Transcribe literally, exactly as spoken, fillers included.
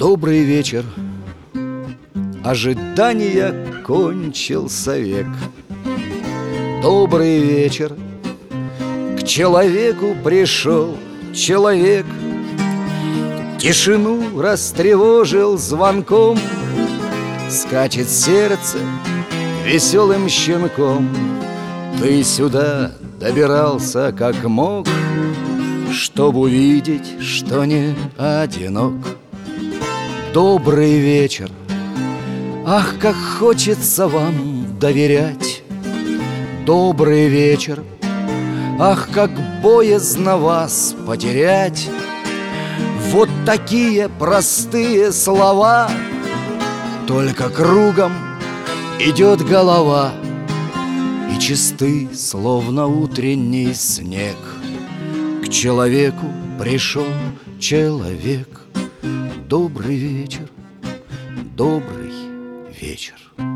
Добрый вечер. Ожидания кончился век. Добрый вечер. К человеку пришел человек. Тишину растревожил звонком. Скачет сердце веселым щенком. Ты сюда добирался как мог, чтоб увидеть, что не одинок. Добрый вечер. Ах, как хочется вам доверять. Добрый вечер. Ах, как боязно вас потерять. Вот такие простые слова, только кругом идет голова, и чисты, словно утренний снег. К человеку пришел человек. Добрый вечер, добрый вечер.